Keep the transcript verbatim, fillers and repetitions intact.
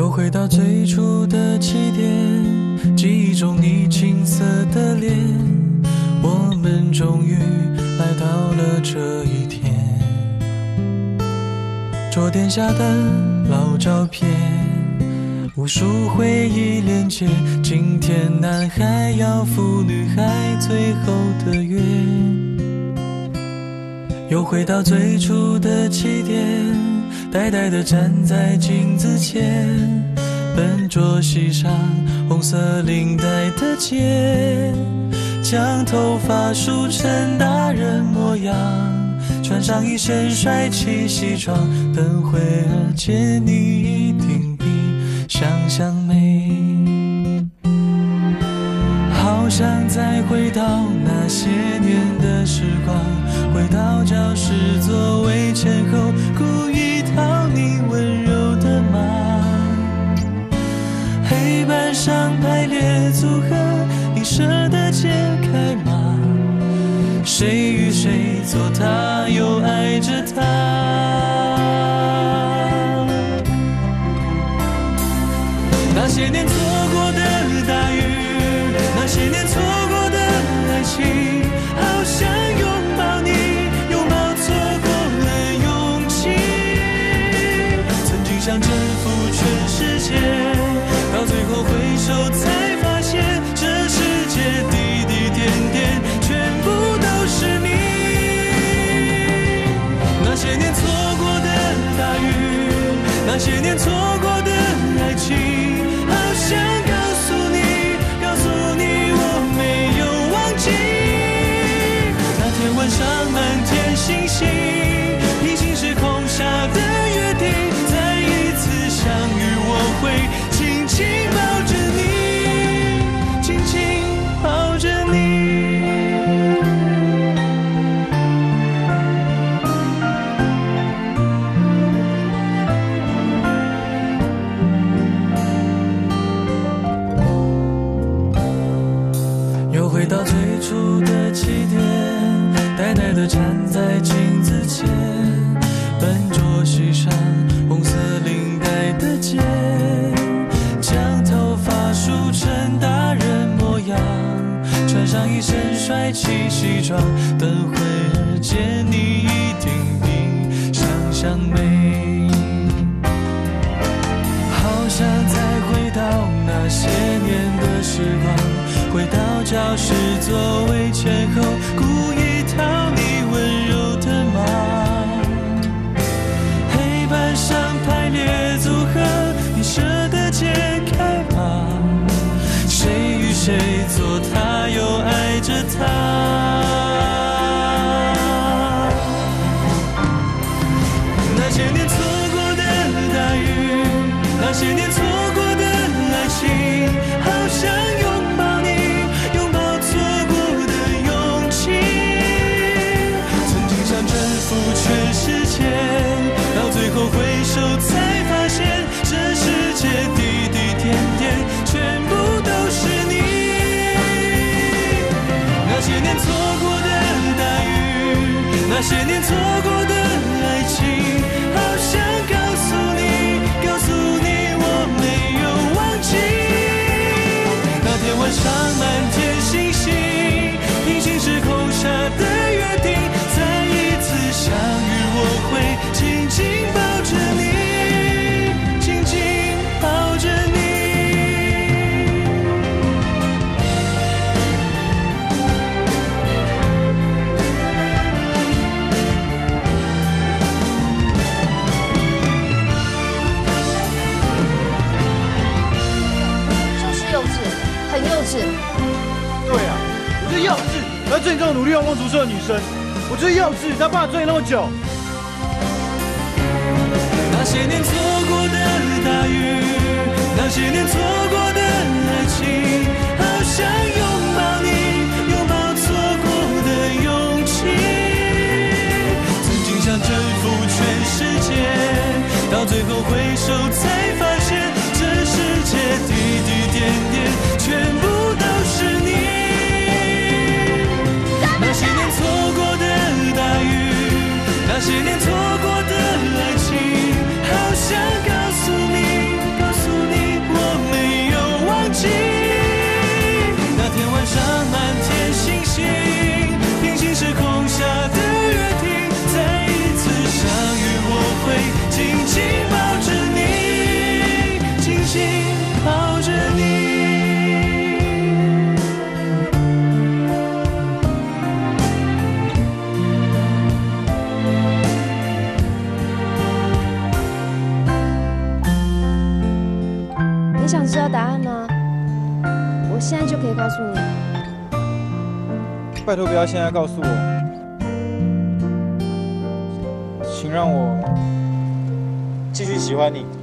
又回到最初的起点，记忆中你青涩的脸，我们终于来到了这一天。桌垫下的老照片，无数回忆连接，今天男孩要赴女孩最后的约。又回到最初的起点，呆呆地站在镜子前，笨拙系上红色领带的结，将头发梳成大人模样，穿上一身帅气西装，等会儿见你一定比想象美。好想再回到那些年的时光，回到教室座位前后，故意讨你温柔的骂。黑板上排列组合，你舍得解开吗？谁与谁做他，又爱着他。那些年错过的大雨，那些年错过的爱情，好想拥抱你，拥抱错过的勇气。曾经想征服全世界，到最后回首才发现，这世界滴滴点点全部都是你。那些年错过的大雨，那些年错过的爱情，好想告诉你，告诉你我没有忘记。那天晚上满天星星，平行时空下的约定，再一次相遇我会紧紧抱着你，紧紧抱着你。又回到最初的起点，呆呆地站在镜子前，笨拙系上红色领带的结，将头发梳成大人模样，穿上一身帅气西装，等会儿见你一定比想象美。好想再回到那些年的时光，回到教室座位前后，故意讨你温柔的骂。黑板上排列组合，你舍得解开吗？谁与谁做他，又爱着他。那些年错过的大雨，那些年错过的爱情，好想拥抱你，拥抱错过的勇气。曾经想征服全世界，到最后回首才发现，这世界滴滴点点全部都是你。那些年错过的大雨，那些年错过的爱情，好想告诉你，告诉你我没有忘记。那天晚上满天星星，平行时空下的约定，再一次相遇我会紧紧抱着你，紧紧抱着你。 就是幼稚，很幼稚。 对啊，我就是幼稚，而最这种努力用功读书的女生，我就是幼稚，才办法追你那么久。 那些年错过的大雨，那些年错过的爱情，好想拥抱你，拥抱错过的勇气。曾经想征服全世界，到最后回首才发现，这世界滴滴点点全部都是你。那些年错过的大雨，那些年错过的爱情，好想告诉你，告诉想知道答案吗？我现在就可以告诉你。 拜托不要现在告诉我，请让我继续喜欢你。